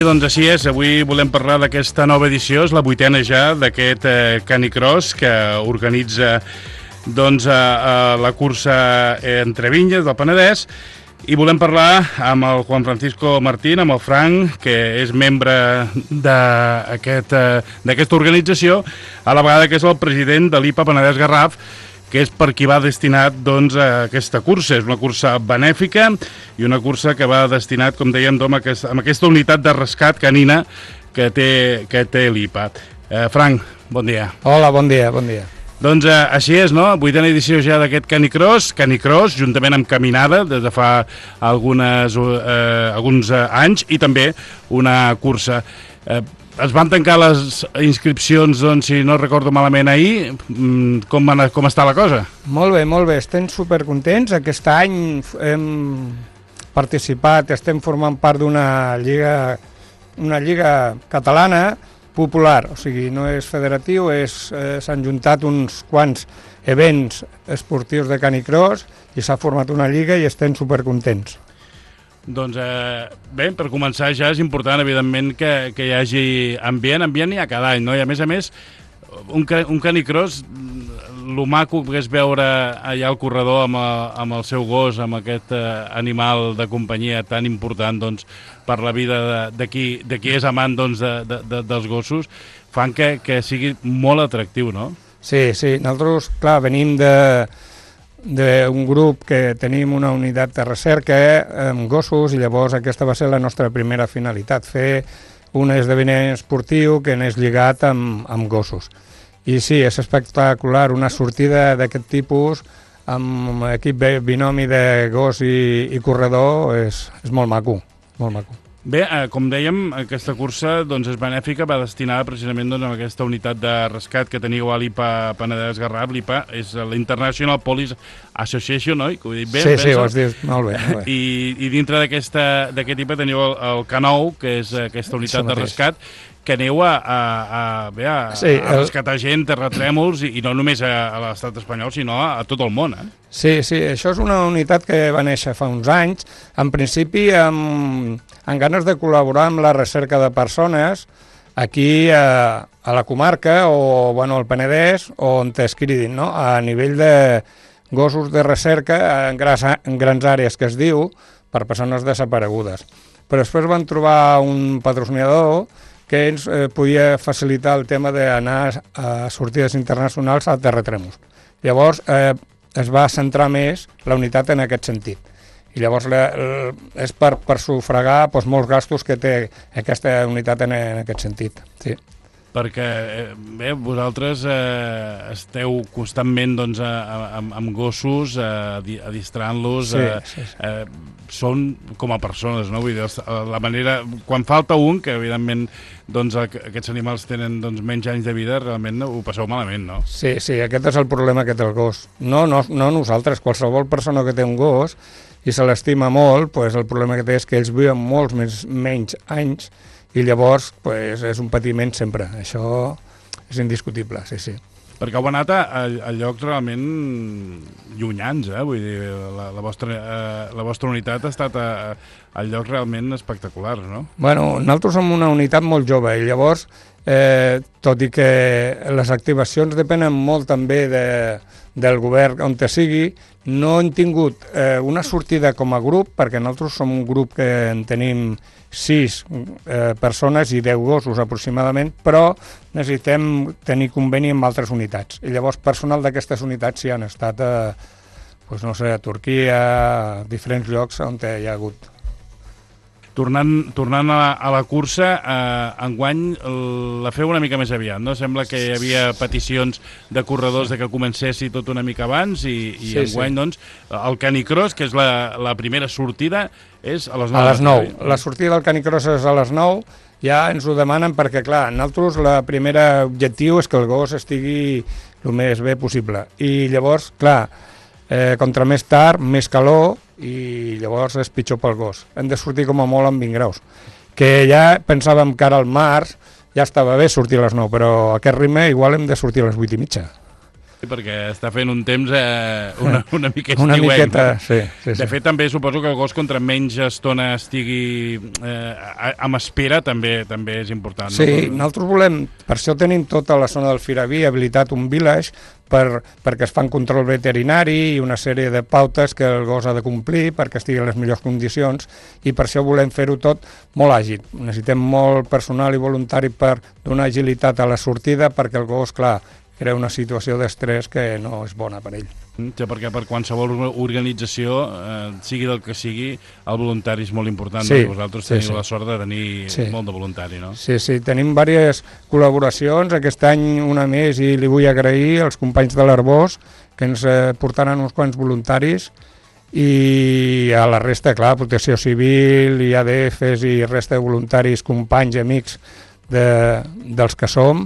Doncs així és, avui volem parlar d'aquesta nova edició, és la 8a ja d'aquest Canicross que organitza la cursa entre Vinyes del Penedès, i volem parlar amb el Juan Francisco Martín, amb el Frank, que és membre d'aquesta organització, a la vegada que és el president de l'IPA Penedès Garraf, que és per qui va destinat a aquesta cursa. És una cursa benèfica i una cursa que va destinat, com dèiem, amb aquesta unitat de rescat canina que té l'IPA. Frank, bon dia. Hola, bon dia, bon dia. Doncs així és, no? 8a edició ja d'aquest Canicross, juntament amb Caminada, des de fa alguns anys, i també una cursa. Es van tancar les inscripcions, doncs, si no recordo malament, ahir. Com està la cosa? Molt bé, estem supercontents. Aquest any hem participat, estem formant part d'una lliga catalana popular, o sigui, no és federatiu, s'han juntat uns quants events esportius de Canicross i s'ha format una lliga i estem supercontents. Doncs bé, per començar ja és important, evidentment, que hi hagi ambient hi ha cada any, no? I a més, un Canicross, lo maco que és veure allà el corredor amb el seu gos, amb aquest animal de companyia tan important, doncs, per la vida de qui és amant, doncs, dels gossos, fan que sigui molt atractiu, no? Sí, nosaltres, clar, venim d'un grup que tenim una unitat de recerca amb gossos, i llavors aquesta va ser la nostra primera finalitat, fer un esdeveniment esportiu que anés lligat amb gossos. I sí, és espectacular, una sortida d'aquest tipus amb equip binomi de gos i corredor és molt maco, molt maco. Bé, com dèiem, aquesta cursa és benèfica, va destinada precisament a aquesta unitat de rescat que teniu a l'IPA Penedès Garraf. L'IPA és l'International Police Association, oi? Que ho he dit bé? Sí, ho has dit molt bé. I dintre d'aquest IPA teniu el K9, que és aquesta unitat de rescat, que aneu a rescatar gent, terratrèmols, i no només a l'estat espanyol, sinó a tot el món. Sí, això és una unitat que va néixer fa uns anys, en principi amb ganes de col·laborar amb la recerca de persones aquí a la comarca o al Penedès, on es cridin, no? A nivell de gossos de recerca en grans àrees, que es diu, per persones desaparegudes. Però després van trobar un patrocinador que ens podia facilitar el tema d'anar a sortides internacionals a terratrèmols. Llavors es va centrar més la unitat en aquest sentit. I llavors és per sufragar molts gastos que té aquesta unitat en aquest sentit. Sí. Perquè, bé, vosaltres esteu constantment amb gossos, adistrant-los, són com a persones, no? Vull dir, la manera... Quan falta un, que evidentment aquests animals tenen menys anys de vida, realment ho passeu malament, no? Sí, aquest és el problema que té el gos. No nosaltres, qualsevol persona que té un gos i se l'estima molt, el problema que té és que ells viuen molts menys anys, i llavors és un patiment sempre. Això és indiscutible, sí. Perquè heu anat a llocs realment llunyans, vull dir, la vostra unitat ha estat a llocs realment espectaculars, no? Bueno, nosaltres som una unitat molt jove, i llavors, tot i que les activacions depenen molt també del govern on te sigui, no hem tingut una sortida com a grup, perquè nosaltres som un grup que en tenim 6 persones i 10 gossos aproximadament, però necessitem tenir conveni amb altres unitats. I llavors personal d'aquestes unitats sí han estat a Turquia, a diferents llocs on hi ha hagut. Tornant a la cursa, enguany la feu una mica més aviat, no? Sembla que hi havia peticions de corredors que comencessi tot una mica abans, i enguany, doncs, el Canicross, que és la primera sortida, és a les 9. A les 9. La sortida del Canicross és a les 9, ja ens ho demanen perquè, clar, nosaltres el primer objectiu és que el gos estigui el més bé possible. I llavors, clar, contra més tard, més calor, i llavors és pitjor pel gos. Hem de sortir com a molt amb 20 graus. Que ja pensàvem que ara al març ja estava bé sortir a les 9, però a aquest ritme igual hem de sortir a les 8:30. perquè està fent un temps una mica estiuenc. Una miqueta, sí. De fet, també suposo que el gos, contra menys estona estigui amb espera, també és important. Sí, no? nosaltres volem, per això tenim tota la zona del Firaví habilitat un village perquè es fan control veterinari i una sèrie de pautes que el gos ha de complir perquè estigui en les millors condicions, i per això volem fer-ho tot molt àgil. Necessitem molt personal i voluntari per donar agilitat a la sortida, perquè el gos, clar, crea una situació d'estrès que no és bona per ell. Sí, perquè per qualsevol organització, sigui del que sigui, el voluntari és molt important. Sí, no? Vosaltres teniu la sort de tenir molt de voluntari, no? Sí, tenim diverses col·laboracions. Aquest any una més, i li vull agrair als companys de l'Arbós, que ens portaran uns quants voluntaris, i a la resta, clar, Protecció Civil, i ADFs i resta de voluntaris, companys, amics dels que som,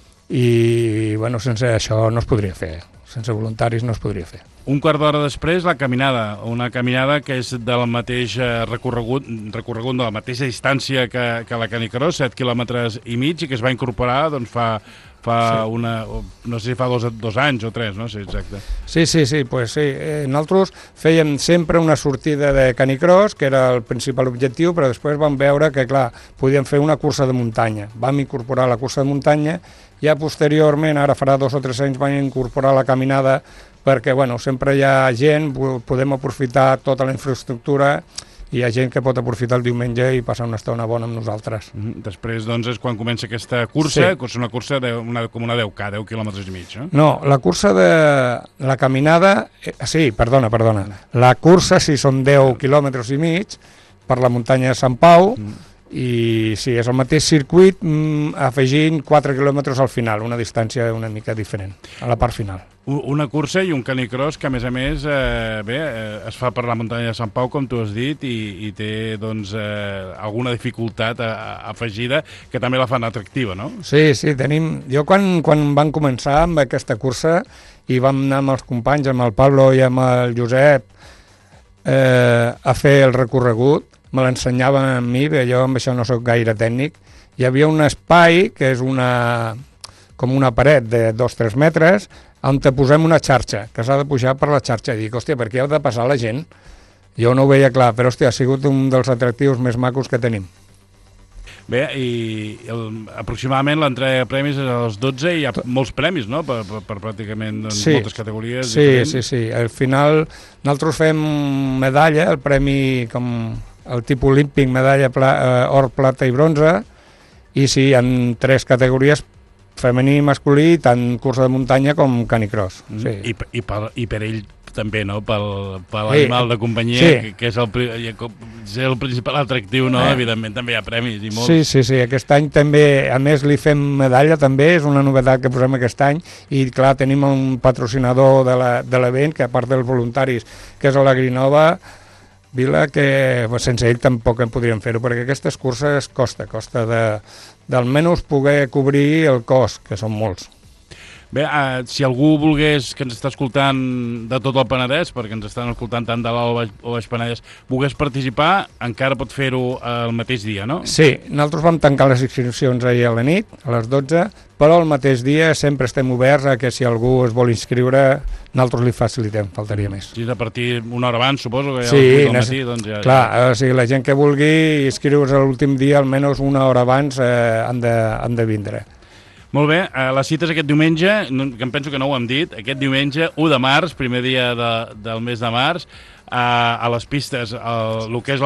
i bueno, sense això no es podria fer. Sense voluntaris no es podria fer. Un quart d'hora després, la caminada. Una caminada que és del mateix recorregut de la mateixa distància que la Canicross, 7 quilòmetres i mig, i que es va incorporar doncs, fa no sé si fa 2 anys o 3, no sé exacte. Sí, pues sí. Nosaltres fèiem sempre una sortida de Canicross, que era el principal objectiu, però després vam veure que, clar, podíem fer una cursa de muntanya. Vam incorporar la cursa de muntanya, ja posteriorment, ara farà 2 o 3 anys, vam incorporar la caminada, perquè bueno, sempre hi ha gent, podem aprofitar tota la infraestructura, i hi ha gent que pot aprofitar el diumenge i passar una estona bona amb nosaltres. Després, doncs, és quan comença aquesta cursa, que és una cursa com una 10K, 10 quilòmetres i mig, no? No, la cursa de la caminada... Sí, perdona. La cursa sí són 10 quilòmetres i mig per la muntanya de Sant Pau, i sí, és el mateix circuit, afegint 4 quilòmetres al final, una distància una mica diferent, a la part final. Una cursa i un canicross que, a més, es fa per la muntanya de Sant Pau, com tu has dit, i té doncs, alguna dificultat afegida que també la fan atractiva, no? Sí, tenim... Jo quan vam començar amb aquesta cursa i vam anar amb els companys, amb el Pablo i amb el Josep, a fer el recorregut, me l'ensenyaven a mi, bé, jo amb això no sóc gaire tècnic. Hi havia un espai que és com una paret de 2-3 metres, on te posem una xarxa, que s'ha de pujar per la xarxa. I dic, hòstia, per què heu de passar la gent? Jo no ho veia clar, però hòstia, ha sigut un dels atractius més macos que tenim. Bé, i aproximadament l'entrega de premis és a les 12 i hi ha molts premis, no?, per pràcticament moltes categories diferents. Sí. Al final nosaltres fem medalla, el premi com el tipus olímpic, medalla or, plata i bronze, i sí, en 3 categories, femení i masculí, tant cursa de muntanya com canicross. Sí. I per ell també, no?, per l'animal de companyia, que és el principal atractiu, no? Evidentment també hi ha premis i molts. Sí, aquest any també, a més li fem medalla també, és una novetat que posem aquest any, i clar, tenim un patrocinador de l'event, que a part dels voluntaris, que és l'Agrinova Vila, que sense ell tampoc en podríem fer-ho, perquè aquestes curses costa d'almenys poder cobrir el cost, que són molts. Bé, si algú volgués, que ens està escoltant de tot el Penedès, perquè ens estan escoltant tant de l'Alt o Baix Penedès, volgués participar, encara pot fer-ho el mateix dia, no? Sí, nosaltres vam tancar les inscripcions ahir a la nit, a les 12, però el mateix dia sempre estem oberts a que si algú es vol inscriure, nosaltres li facilitem, faltaria més. Sí, a partir d'una hora abans, suposo, que ja sí, al matí, doncs ja... Clar, o sigui, la gent que vulgui inscriure's a l'últim dia, almenys una hora abans, han de vindre. Molt bé, les cites aquest diumenge, que em penso que no ho hem dit, aquest diumenge, 1 de març, primer dia del mes de març, a les pistes, el que és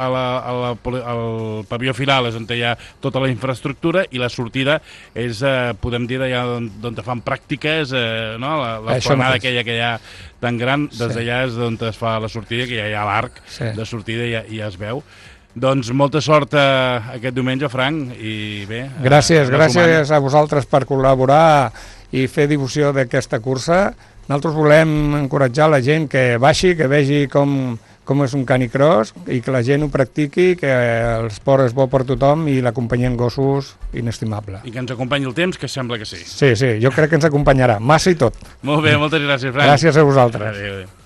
el pavió final és on hi ha tota la infraestructura, i la sortida és, podem dir, d'allà on fan pràctiques, no? L'esplanada aquella que hi ha tan gran, des d'allà és on es fa la sortida, que ja hi ha l'arc de sortida i ja es veu. Doncs molta sort aquest diumenge, Frank, i bé... Gràcies a vosaltres per col·laborar i fer difusió d'aquesta cursa. Nosaltres volem encoratjar la gent que baixi, que vegi com és un canicross, i que la gent ho practiqui, que l'esport és bo per tothom i la companyia en gossos inestimable. I que ens acompanyi el temps, que sembla que sí. Sí, jo crec que ens acompanyarà, massa i tot. Molt bé, moltes gràcies, Frank. Gràcies a vosaltres. Adéu.